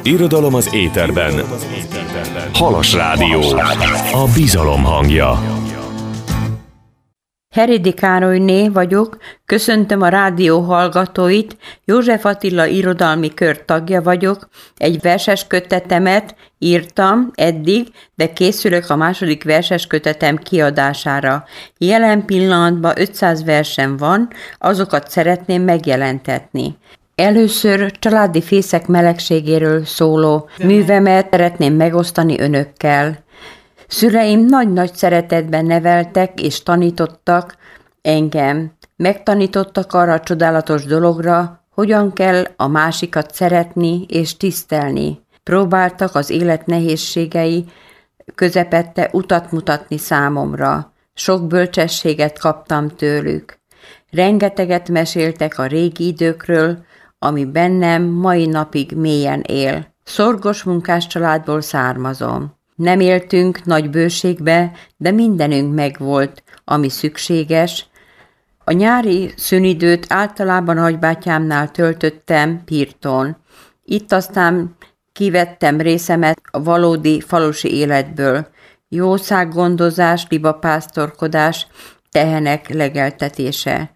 Irodalom az éterben. Halas Rádió. A bizalom hangja. Heredi Károlyné vagyok, köszöntöm a rádió hallgatóit, József Attila irodalmi kör tagja vagyok, egy verses kötetemet írtam eddig, de készülök a második verses kötetem kiadására. Jelen pillanatban 500 versem van, azokat szeretném megjelentetni. Először családi fészek melegségéről szóló művemet szeretném megosztani önökkel. Szüleim nagy-nagy szeretetben neveltek és tanítottak engem. Megtanítottak arra a csodálatos dologra, hogyan kell a másikat szeretni és tisztelni. Próbáltak az élet nehézségei közepette utat mutatni számomra. Sok bölcsességet kaptam tőlük. Rengeteget meséltek a régi időkről, ami bennem mai napig mélyen él. Szorgos munkás családból származom. Nem éltünk nagy bőségbe, de mindenünk megvolt, ami szükséges. A nyári szünidőt általában nagybátyámnál töltöttem Pirton. Itt aztán kivettem részemet a valódi falusi életből. Jószággondozás, libapásztorkodás, tehenek legeltetése.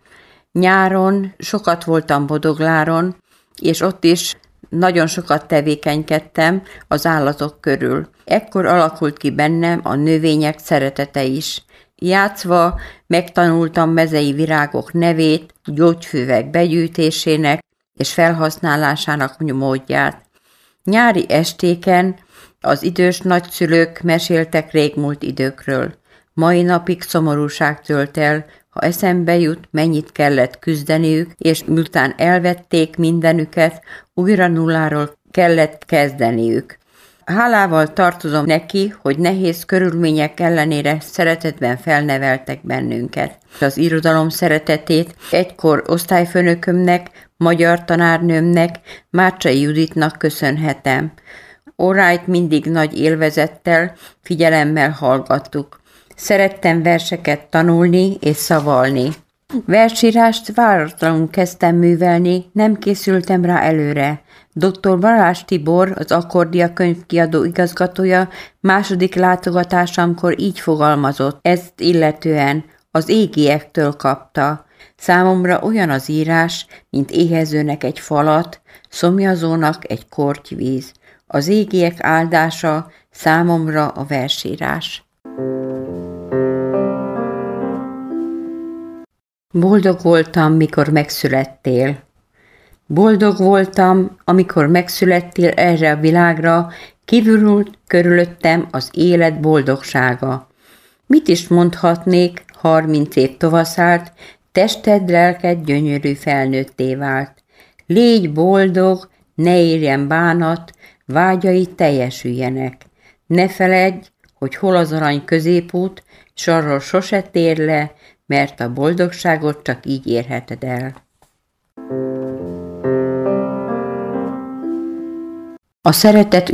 Nyáron sokat voltam Bodogláron, és ott is nagyon sokat tevékenykedtem az állatok körül. Ekkor alakult ki bennem a növények szeretete is. Játszva megtanultam mezei virágok nevét, gyógyfüvek begyűjtésének és felhasználásának módját. Nyári estéken az idős nagyszülők meséltek régmúlt időkről. Mai napig szomorúság tölt el, ha eszembe jut, mennyit kellett küzdeniük, és miután elvették mindenüket, újra nulláról kellett kezdeniük. Hálával tartozom neki, hogy nehéz körülmények ellenére szeretetben felneveltek bennünket. Az irodalom szeretetét egykor osztályfőnökömnek, magyar tanárnőmnek, Márcsai Juditnak köszönhetem. Óráit mindig nagy élvezettel, figyelemmel hallgattuk. Szerettem verseket tanulni és szavalni. Versírást váratlanul kezdtem művelni, nem készültem rá előre. Dr. Balázs Tibor, az Akkordia könyvkiadó igazgatója második látogatásomkor így fogalmazott, ezt illetően az égiektől kapta. Számomra olyan az írás, mint éhezőnek egy falat, szomjazónak egy kortyvíz. Az égiek áldása számomra a versírás. Boldog voltam, mikor megszülettél. Boldog voltam, amikor megszülettél erre a világra, kívülült körülöttem az élet boldogsága. Mit is mondhatnék, 30 év tovaszált, tested, lelked gyönyörű felnőtté vált. Légy boldog, ne érjen bánat, vágyai teljesüljenek. Ne feledj, hogy hol az arany középút, s arról sose tér le, mert a boldogságot csak így érheted el. A szeretet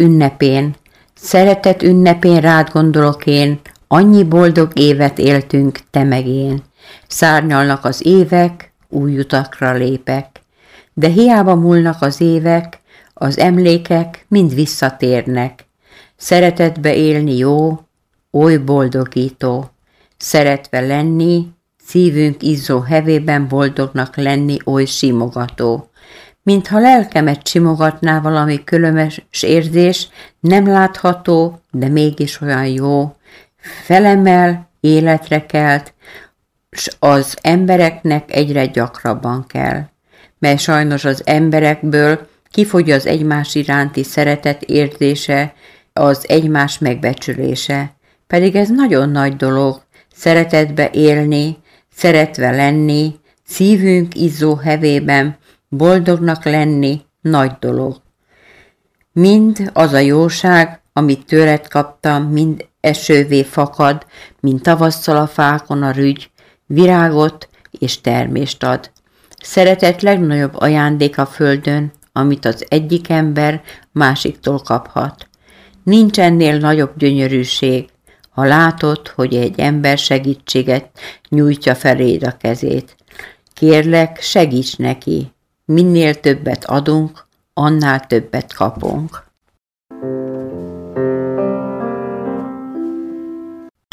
ünnepén rád gondolok én, annyi boldog évet éltünk te meg én. Szárnyalnak az évek, új utakra lépek, de hiába múlnak az évek, az emlékek mind visszatérnek. Szeretetbe élni jó, oly boldogító, szeretve lenni, szívünk izzó hevében boldognak lenni oly simogató. Mintha lelkemet simogatná valami különös érzés, nem látható, de mégis olyan jó. Felemel, életre kelt, s az embereknek egyre gyakrabban kell. Mert sajnos az emberekből kifogy az egymás iránti szeretet érzése, az egymás megbecsülése. Pedig ez nagyon nagy dolog, szeretetbe élni, szeretve lenni, szívünk izzó hevében, boldognak lenni, nagy dolog. Mind az a jóság, amit tőled kaptam, mind esővé fakad, mint tavasszal a fákon a rügy, virágot és termést ad. Szeretet legnagyobb ajándék a földön, amit az egyik ember másiktól kaphat. Nincs ennél nagyobb gyönyörűség, ha látod, hogy egy ember segítséget nyújtja feléd a kezét. Kérlek, segíts neki, minél többet adunk, annál többet kapunk.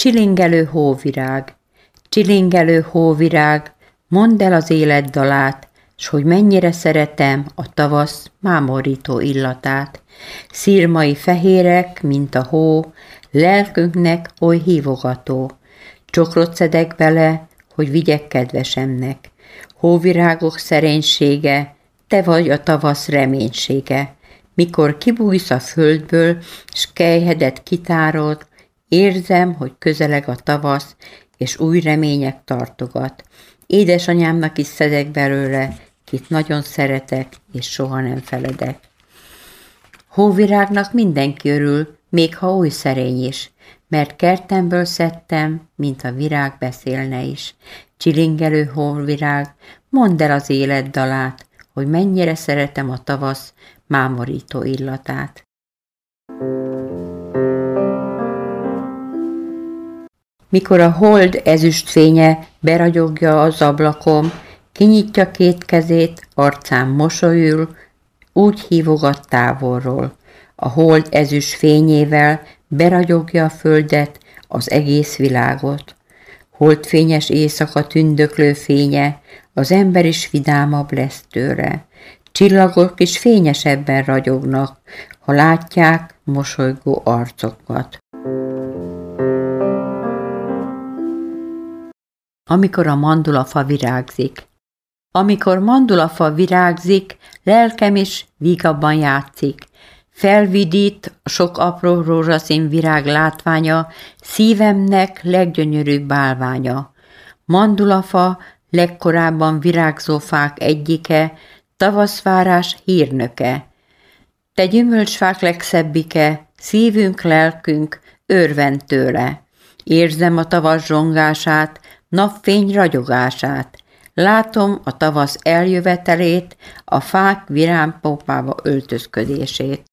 Csilingelő hóvirág, csilingelő hóvirág, mondd el az élet dalát, s hogy mennyire szeretem a tavasz mámorító illatát. Szirmai fehérek, mint a hó, lelkünknek oly hívogató. Csokrot szedek bele, hogy vigyek kedvesemnek. Hóvirágok szerénysége, te vagy a tavasz reménysége. Mikor kibújsz a földből, s kelyhedet kitárod, érzem, hogy közeleg a tavasz, és új remények tartogat. Édesanyámnak is szedek belőle, kit nagyon szeretek, és soha nem feledek. Hóvirágnak mindenki örül, még ha oly szerény is, mert kertemből szedtem, mint a virág beszélne is. Csilingelő hóvirág, mondd el az élet dalát, hogy mennyire szeretem a tavasz mámorító illatát. Mikor a hold ezüstfénye beragyogja az ablakom, kinyitja két kezét, arcán mosolyul, úgy hívogat távolról. A hold ezüst fényével beragyogja a földet, az egész világot. Holdfényes éjszaka tündöklő fénye, az ember is vidámabb lesz tőle. Csillagok is fényesebben ragyognak, ha látják mosolygó arcokat. Amikor a mandulafa virágzik. Amikor mandulafa virágzik, lelkem is vígabban játszik. Felvidít a sok apró rózsaszín virág látványa, szívemnek leggyönyörűbb bálványa. Mandulafa legkorábban virágzó fák egyike, tavaszvárás hírnöke. Te gyümölcsfák legszebbike, szívünk, lelkünk örvend tőle. Érzem a tavasz zsongását, napfény ragyogását. Látom a tavasz eljövetelét, a fák virágpópába öltözködését.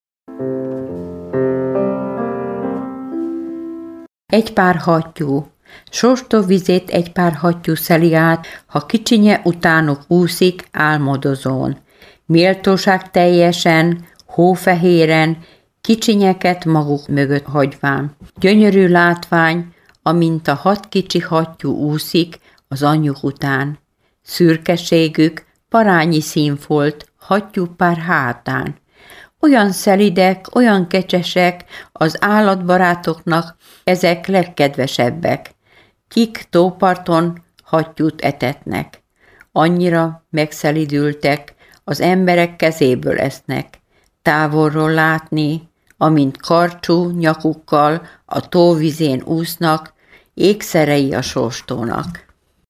Egy pár hattyú, sóstó vizét egy pár hattyú szeli át, ha kicsinye utánuk úszik álmodozón. Méltóság teljesen, hófehéren, kicsinyeket maguk mögött hagyván. Gyönyörű látvány, amint a 6 kicsi hattyú úszik az anyjuk után. Szürkeségük parányi színfolt hattyúpár hátán. Olyan szelidek, olyan kecsesek, az állatbarátoknak ezek legkedvesebbek. Kik tóparton hattyút etetnek. Annyira megszelidültek, az emberek kezéből esznek. Távolról látni, amint karcsú nyakukkal a tóvizén úsznak, ékszerei a sóstónak.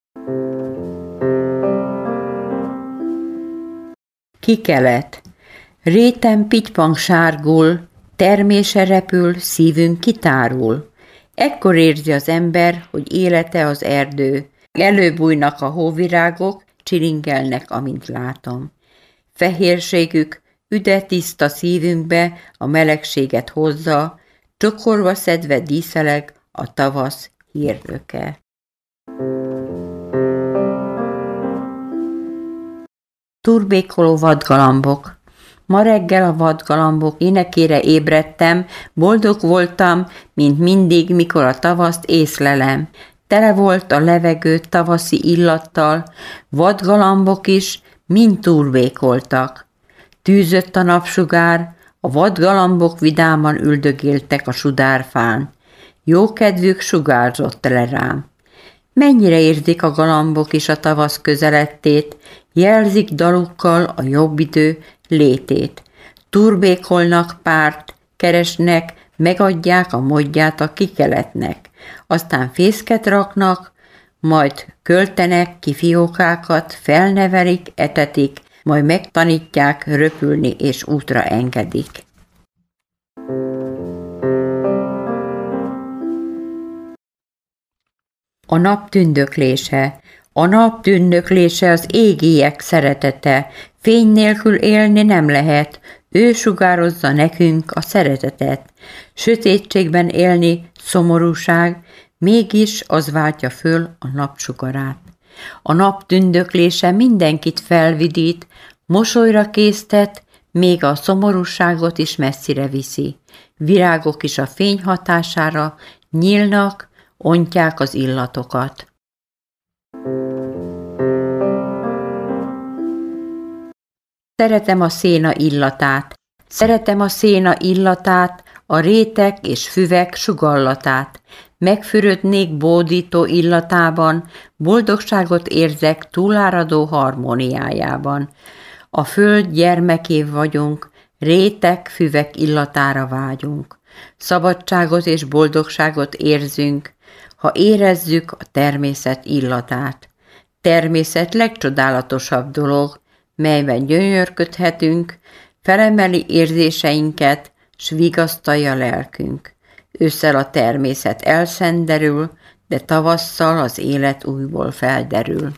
Kikelet. Réten pittypang sárgul, termése repül, szívünk kitárul. Ekkor érzi az ember, hogy élete az erdő. Előbújnak a hóvirágok, csilingelnek, amint látom. Fehérségük üde tiszta szívünkbe a melegséget hozza, csokorba szedve díszeleg a tavasz hírnöke. Turbékoló vadgalambok. Ma reggel a vadgalambok énekére ébredtem, boldog voltam, mint mindig, mikor a tavaszt észlelem. Tele volt a levegő tavaszi illattal, vadgalambok is mind turbékoltak. Tűzött a napsugár, a vadgalambok vidáman üldögéltek a sudárfán. Jókedvük sugárzott le rám. Mennyire érzik a galambok is a tavasz közelettét, jelzik dalukkal a jobb idő létét. Turbékolnak párt, keresnek, megadják a módját a kikeletnek. Aztán fészket raknak, majd költenek ki fiókákat, felnevelik, etetik, majd megtanítják röpülni és útra engedik. A nap tündöklése. A nap tündöklése az égiek szeretete. Fény nélkül élni nem lehet, ő sugározza nekünk a szeretetet. Sötétségben élni szomorúság, mégis az váltja föl a napsugarát. A nap tündöklése mindenkit felvidít, mosolyra késztet, még a szomorúságot is messzire viszi. Virágok is a fény hatására nyílnak, ontják az illatokat. Szeretem a széna illatát, szeretem a széna illatát, a rétek és füvek sugallatát. Megfürödnék bódító illatában, boldogságot érzek túláradó harmóniájában. A föld gyermeké vagyunk, rétek, füvek illatára vágyunk. Szabadságot és boldogságot érzünk, ha érezzük a természet illatát. Természet legcsodálatosabb dolog, melyben gyönyörködhetünk, felemeli érzéseinket, s vigasztalja lelkünk. Ősszel a természet elszenderül, de tavasszal az élet újból felderül.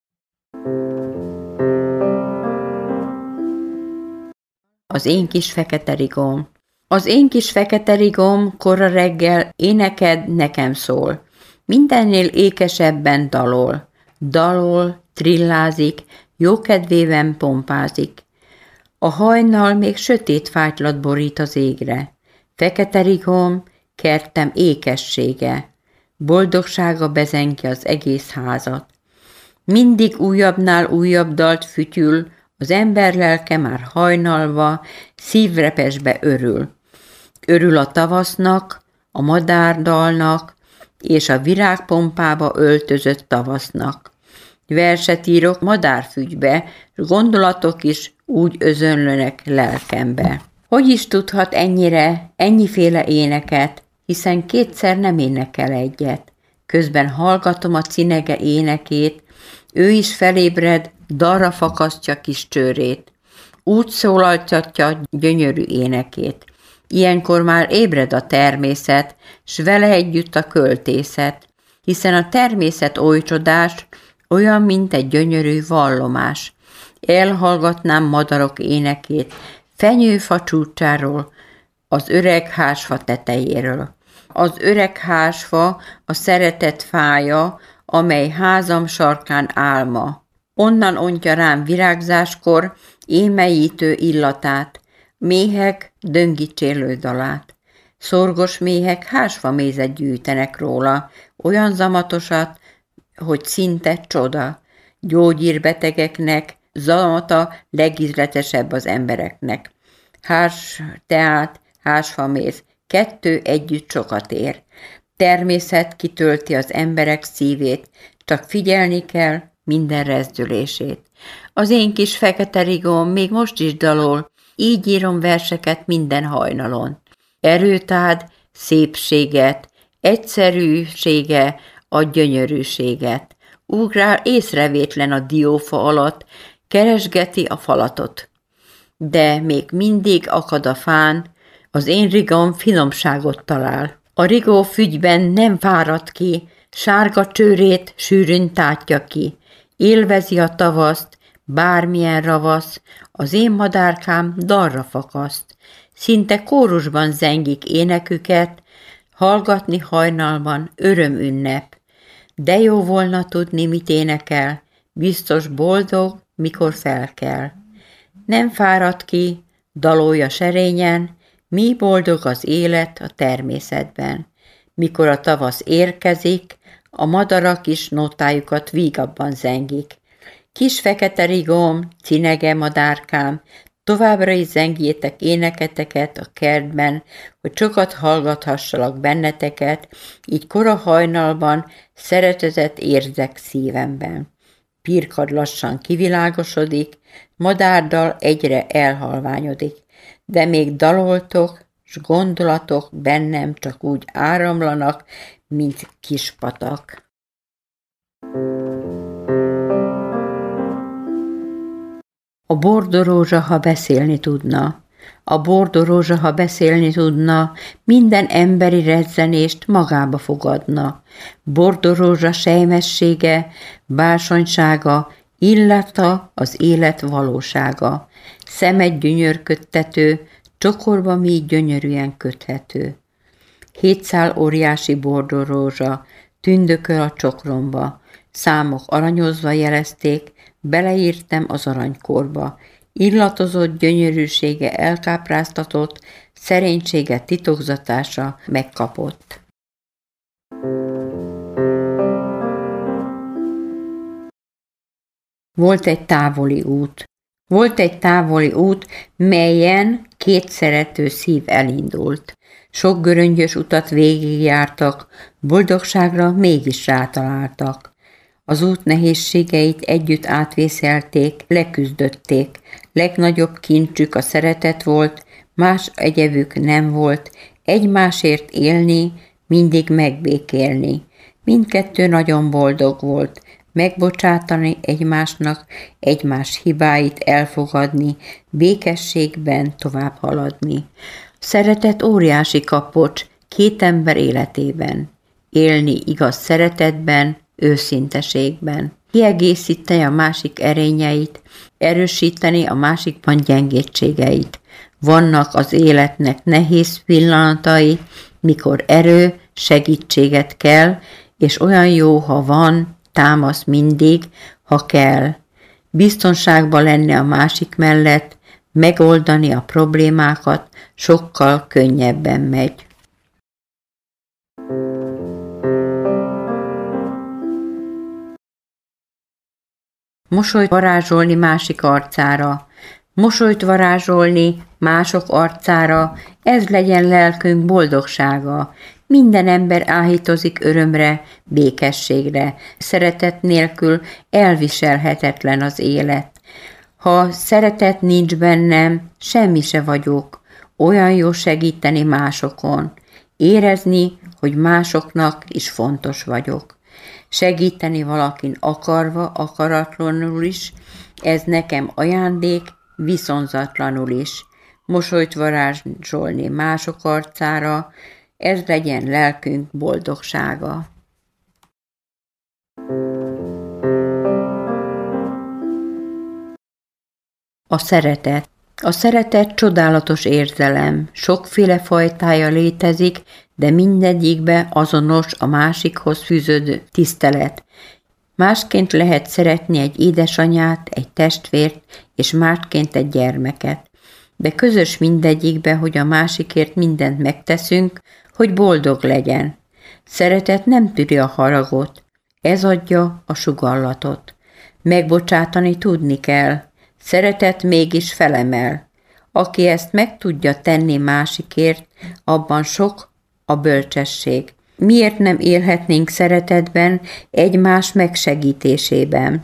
Az én kis fekete rigóm. Az én kis fekete rigóm kora reggel éneked nekem szól. Mindennél ékesebben dalol. Dalol, trillázik, jókedvében pompázik. A hajnal még sötét fátylat borít az égre. Fekete rigóm, kertem ékessége. Boldogsága bezenki az egész házat. Mindig újabbnál újabb dalt fütyül, az ember lelke már hajnalva, szívrepesbe örül. Örül a tavasznak, a madárdalnak, és a virágpompába öltözött tavasznak. Verset írok madárfügybe, s gondolatok is úgy özönlönek lelkembe. Hogy is tudhat ennyiféle éneket, hiszen kétszer nem énekel egyet. Közben hallgatom a cinege énekét, ő is felébred, dalra fakasztja kis csőrét. Úgy szólaltatja gyönyörű énekét. Ilyenkor már ébred a természet, s vele együtt a költészet, hiszen a természet oly csodás, olyan, mint egy gyönyörű vallomás. Elhallgatnám madarok énekét, fenyőfa csúcsáról, az öreg házfa tetejéről. Az öreg házfa a szeretet fája, amely házam sarkán álma. Onnan ontja rám virágzáskor émeítő illatát, méhek döngítsélő dalát. Szorgos méhek házfa mézet gyűjtenek róla, olyan zamatosat, hogy szinte csoda. Gyógyírbetegeknek zamata legízletesebb az embereknek. Tehát házfaméz, kettő együtt sokat ér. Természet kitölti az emberek szívét, csak figyelni kell minden rezdülését. Az én kis fekete rigóm még most is dalol, így írom verseket minden hajnalon. Erőt ad, szépséget, egyszerűsége a gyönyörűséget. Ugrál észrevétlen a diófa alatt, keresgeti a falatot. De még mindig akad a fán, az én rigóm finomságot talál. A rigó fügyben nem fárad ki, sárga csőrét sűrűn tátja ki. Élvezi a tavaszt, bármilyen ravasz, az én madárkám dalra fakaszt. Szinte kórusban zengik éneküket, hallgatni hajnalban örömünnep. De jó volna tudni, mit énekel, biztos boldog, mikor felkel. Nem fárad ki, dalolja serényen, mi boldog az élet a természetben. Mikor a tavasz érkezik, a madarak is notájukat vígabban zengik. Kis fekete rigóm, cinege madárkám, továbbra is zengjétek éneketeket a kertben, hogy sokat hallgathassalak benneteket, így kora hajnalban szeretetet érzek szívemben. Pirkad lassan kivilágosodik, madárdal egyre elhalványodik, de még daloltok, s gondolatok bennem csak úgy áramlanak, mint kis patak. A bordorózsa, ha beszélni tudna, a bordorózsa, ha beszélni tudna, minden emberi rezzenést magába fogadna. Bordorózsa sejmessége, bársonysága, illata az élet valósága. Szemed gyönyörködtető, csokorba mi gyönyörűen köthető. 7 szál óriási bordorózsa tündököl a csokromba, számok aranyozva jelezték, beleírtam az aranykorba. Illatozott gyönyörűsége elkápráztatott, szerénysége titokzatása megkapott. Volt egy távoli út. Volt egy távoli út, melyen 2 szerető szív elindult. Sok göröngyös utat végigjártak, boldogságra mégis rátaláltak. Az út nehézségeit együtt átvészelték, leküzdötték. Legnagyobb kincsük a szeretet volt, más egyebük nem volt, egymásért élni, mindig megbékélni. Mindkettő nagyon boldog volt, megbocsátani egymásnak, egymás hibáit elfogadni, békességben tovább haladni. Szeretet óriási kapocs 2 ember életében. Élni igaz szeretetben, őszinteségben. Kiegészíteni a másik erényeit, erősíteni a másikban gyengétségeit. Vannak az életnek nehéz pillanatai, mikor erő, segítséget kell, és olyan jó, ha van, támasz mindig, ha kell. Biztonságban lenni a másik mellett, megoldani a problémákat sokkal könnyebben megy. Mosolyt varázsolni másik arcára. Mosolyt varázsolni mások arcára, ez legyen lelkünk boldogsága. Minden ember áhítozik örömre, békességre. Szeretet nélkül elviselhetetlen az élet. Ha szeretet nincs bennem, semmi se vagyok. Olyan jó segíteni másokon. Érezni, hogy másoknak is fontos vagyok. Segíteni valakin akarva, akaratlanul is, ez nekem ajándék, viszonzatlanul is. Mosolyt varázsolni mások arcára, ez legyen lelkünk boldogsága. A szeretet. A szeretet csodálatos érzelem, sokféle fajtája létezik, de mindegyikbe azonos a másikhoz fűződő tisztelet. Másként lehet szeretni egy édesanyát, egy testvért, és másként egy gyermeket. De közös mindegyikbe, hogy a másikért mindent megteszünk, hogy boldog legyen. Szeretet nem tűri a haragot, ez adja a sugallatot. Megbocsátani tudni kell, szeretet mégis felemel. Aki ezt meg tudja tenni másikért, abban sok a bölcsesség. Miért nem élhetnénk szeretetben, egymás megsegítésében?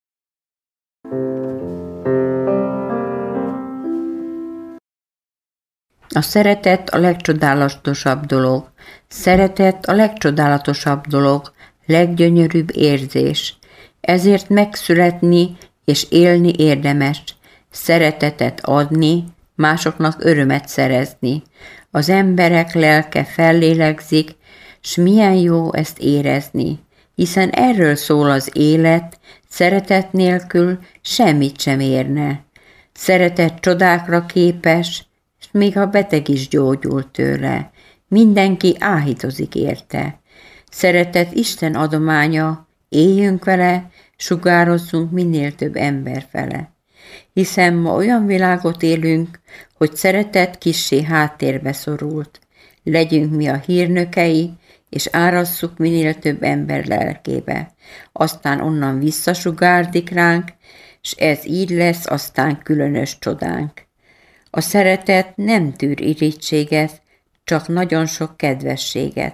A szeretet a legcsodálatosabb dolog. Szeretet a legcsodálatosabb dolog, leggyönyörűbb érzés. Ezért megszületni és élni érdemes. Szeretetet adni, másoknak örömet szerezni. Az emberek lelke fellélegzik, s milyen jó ezt érezni, hiszen erről szól az élet, szeretet nélkül semmit sem érne. Szeretet csodákra képes, s még a beteg is gyógyul tőle. Mindenki áhítozik érte. Szeretet Isten adománya, éljünk vele, sugározzunk minél több ember fele. Hiszen ma olyan világot élünk, hogy szeretet kissé háttérbe szorult. Legyünk mi a hírnökei, és árasszuk minél több ember lelkébe. Aztán onnan visszasugárdik ránk, s ez így lesz aztán különös csodánk. A szeretet nem tűr irítséget, csak nagyon sok kedvességet.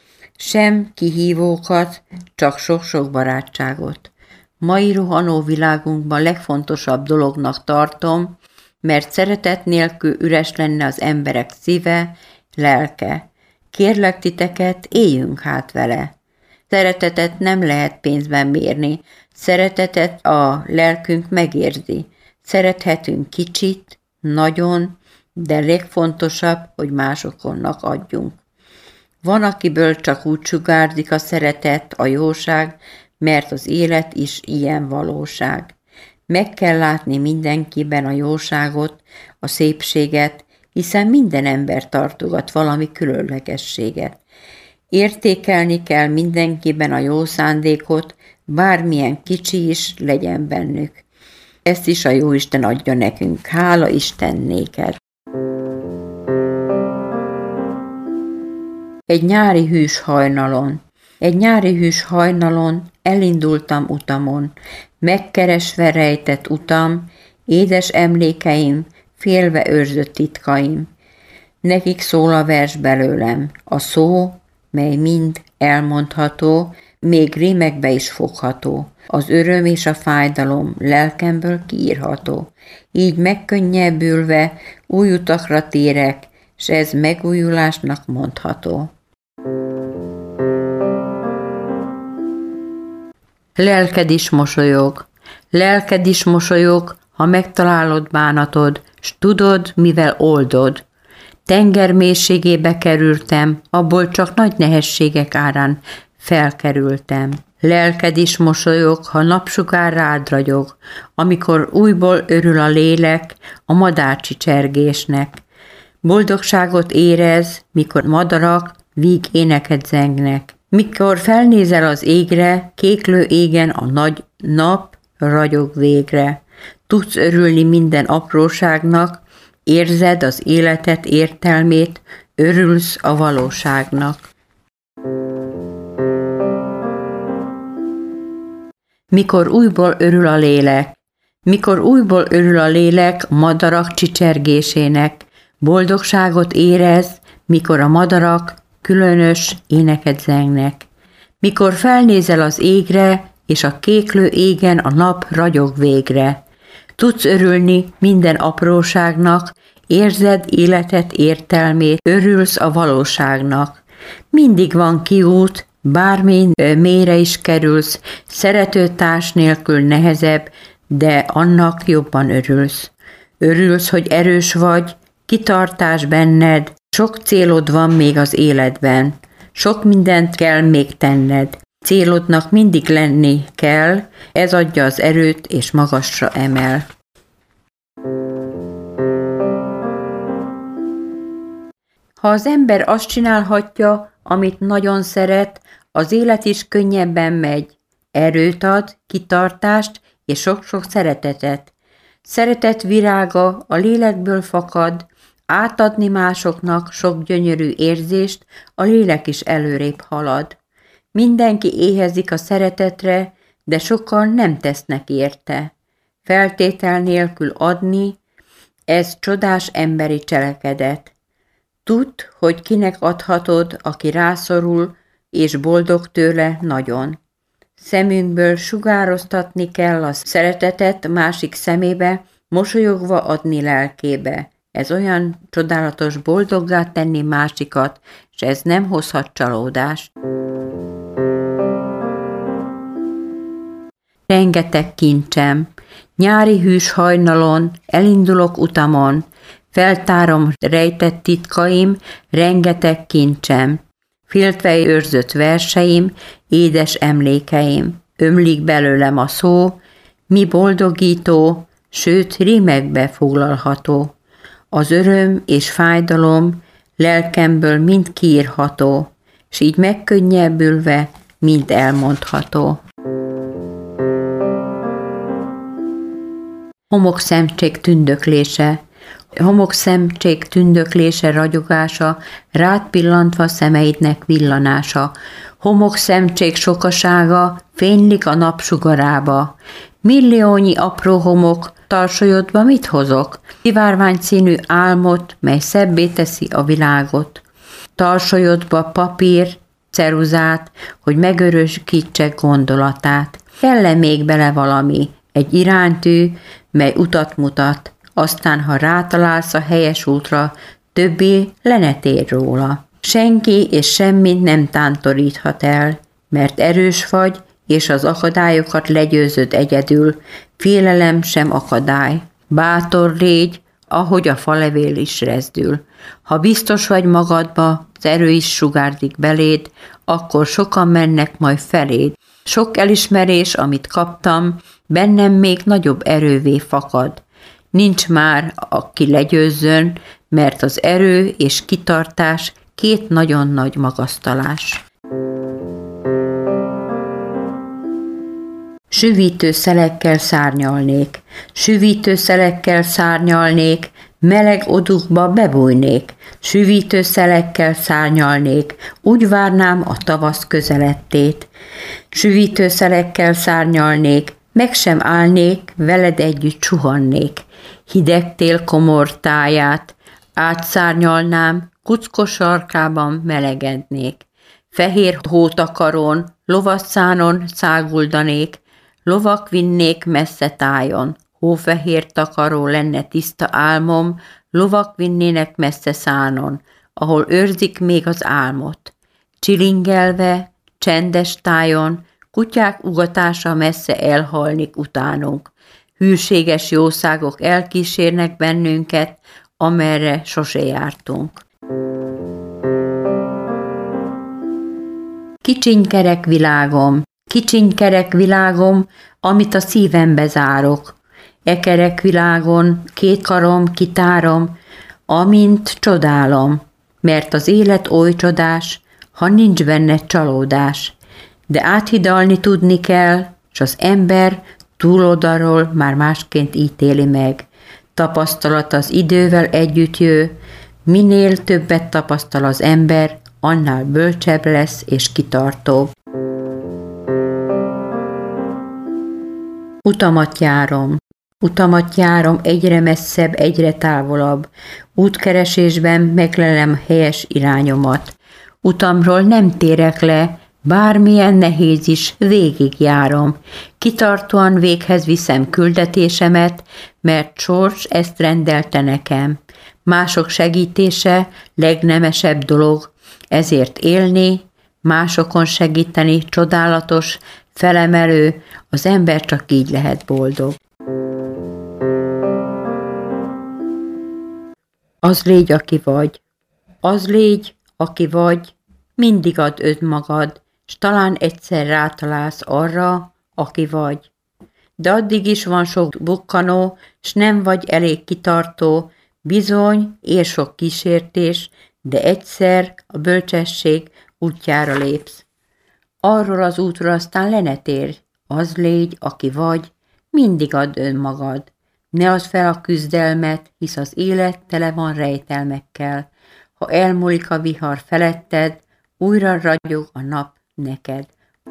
Sem kihívókat, csak sok-sok barátságot. Mai rohanó világunkban legfontosabb dolognak tartom, mert szeretet nélkül üres lenne az emberek szíve, lelke. Kérlek titeket, éljünk hát vele. Szeretetet nem lehet pénzben mérni, szeretetet a lelkünk megérzi. Szerethetünk kicsit, nagyon, de legfontosabb, hogy másoknak adjunk. Van, akiből csak úgy sugárzik a szeretet, a jóság, mert az élet is ilyen valóság. Meg kell látni mindenkiben a jóságot, a szépséget, hiszen minden ember tartogat valami különlegességet. Értékelni kell mindenkiben a jó szándékot, bármilyen kicsi is legyen bennük. Ezt is a Jóisten adja nekünk. Hála Isten néked! Egy nyári hűs hajnalon. Egy nyári hűs hajnalon elindultam utamon. megkeresve rejtett utam, édes emlékeim, félve őrzött titkaim. Nekik szól a vers belőlem, a szó, mely mind elmondható, még rímekbe is fogható. Az öröm és a fájdalom lelkemből kiírható. Így megkönnyebbülve új utakra térek, s ez megújulásnak mondható. Lelked is mosolyog, ha megtalálod bánatod, s tudod, mivel oldod. Tenger mélységébe kerültem, abból csak nagy nehézségek árán felkerültem. Lelked is mosolyog, ha napsugár rád ragyog, amikor újból örül a lélek a madárcsicsergésnek. Boldogságot érez, mikor madarak víg éneket zengnek. Mikor felnézel az égre, kéklő égen a nagy nap ragyog végre. Tudsz örülni minden apróságnak, érzed az életet értelmét, örülsz a valóságnak. Mikor újból örül a lélek madarak csicsergésének, boldogságot érez, mikor a madarak különös éneket zengnek. Mikor felnézel az égre, és a kéklő égen a nap ragyog végre. Tudsz örülni minden apróságnak, érzed életet értelmét, örülsz a valóságnak. Mindig van kiút, bármi mélyre is kerülsz, szeretőtárs nélkül nehezebb, de annak jobban örülsz. Örülsz, hogy erős vagy, kitartás benned, sok célod van még az életben, sok mindent kell még tenned. Célodnak mindig lenni kell, ez adja az erőt és magasra emel. Ha az ember azt csinálhatja, amit nagyon szeret, az élet is könnyebben megy. Erőt ad, kitartást és sok-sok szeretetet. Szeretet virága a lélekből fakad, átadni másoknak sok gyönyörű érzést, a lélek is előrébb halad. Mindenki éhezik a szeretetre, de sokan nem tesznek érte. Feltétel nélkül adni, ez csodás emberi cselekedet. Tudd, hogy kinek adhatod, aki rászorul, és boldog tőle nagyon. Szemünkből sugároztatni kell a szeretetet másik szemébe, mosolyogva adni lelkébe. Ez olyan csodálatos boldoggá tenni másikat, és ez nem hozhat csalódást. Rengeteg kincsem, nyári hűs hajnalon, elindulok utamon, feltárom rejtett titkaim, rengeteg kincsem, féltve őrzött verseim, édes emlékeim, ömlik belőlem a szó, mi boldogító, sőt rímekbe foglalható. Az öröm és fájdalom lelkemből mind kiírható, s így megkönnyebbülve mind elmondható. Homokszemcsék tündöklése, ragyogása, rád pillantva szemeidnek villanása. Homokszemcsék sokasága fénylik a napsugarába. Milliónyi apró homok tarsolyodva mit hozok? Szivárvány színű álmot, mely szebbé teszi a világot. Tarsolyodba papír, ceruzát, hogy megörökítsek gondolatát. Kell-e még bele valami, egy iránytű, mely utat mutat, aztán ha rátalálsz a helyes útra, többé le ne térj róla. Senki és semmi nem tántoríthat el, mert erős vagy, és az akadályokat legyőzöd egyedül, félelem sem akadály. Bátor légy, ahogy a falevél is rezdül. Ha biztos vagy magadba, az erő is sugárzik beléd, akkor sokan mennek majd feléd. Sok elismerés, amit kaptam, bennem még nagyobb erővé fakad. Nincs már, aki legyőzzön, mert az erő és kitartás két nagyon nagy magasztalás. Süvítő szelekkel szárnyalnék, meleg odukba bebújnék, süvítő szelekkel szárnyalnék, úgy várnám a tavasz közelettét. Süvítő szelekkel szárnyalnék, Meg sem állnék, veled együtt suhannék, hideg tél komor táját, átszárnyalnám, kuckos sarkában melegednék. Fehér hótakaron, lovasszánon száguldanék, lovak vinnék messze tájon, hófehér takaró lenne tiszta álmom, lovak vinnének messze szánon, ahol őrzik még az álmot. Csilingelve, csendes tájon, kutyák ugatása messze elhalnik utánunk. Hűséges jószágok elkísérnek bennünket, amerre sose jártunk. Kicsiny kerek világom, amit a szívembe zárok. E kerek világon két karom kitárom, amint csodálom, mert az élet oly csodás, ha nincs benne csalódás. De áthidalni tudni kell, s az ember túloldalról már másként ítéli meg. Tapasztalat az idővel együtt jő, minél többet tapasztal az ember, annál bölcsebb lesz és kitartóbb. Utamat járom egyre messzebb, egyre távolabb. Útkeresésben meglelem helyes irányomat. Utamról nem térek le, bármilyen nehéz is, végigjárom. Kitartóan véghez viszem küldetésemet, mert sors ezt rendelte nekem. Mások segítése legnemesebb dolog, ezért élni, másokon segíteni csodálatos, felemelő, az ember csak így lehet boldog. Az légy, aki vagy, mindig add önmagad, s talán egyszer rátalálsz arra, aki vagy. De addig is van sok bukkanó, s nem vagy elég kitartó, bizony, ér sok kísértés, de egyszer a bölcsesség útjára lépsz. Arról az útról aztán le ne térj, az légy, aki vagy, mindig add önmagad. Ne add fel a küzdelmet, hisz az élet tele van rejtelmekkel. Ha elmúlik a vihar feletted, újra ragyog a nap neked.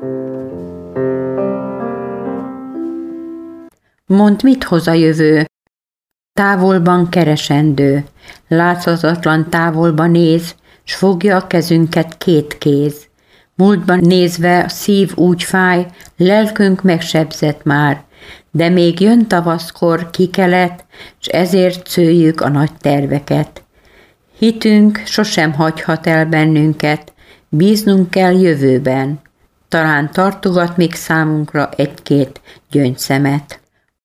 Mondd, mit hoz a jövő? Távolban keresendő, láthatatlan távolba néz, s fogja a kezünket két kéz. Múltban nézve a szív úgy fáj, lelkünk megsebzett már, de még jön tavaszkor kikelet, s ezért szőjük a nagy terveket. Hitünk sosem hagyhat el bennünket, bíznunk kell jövőben, talán tartogat még számunkra egy-két gyöngyszemet.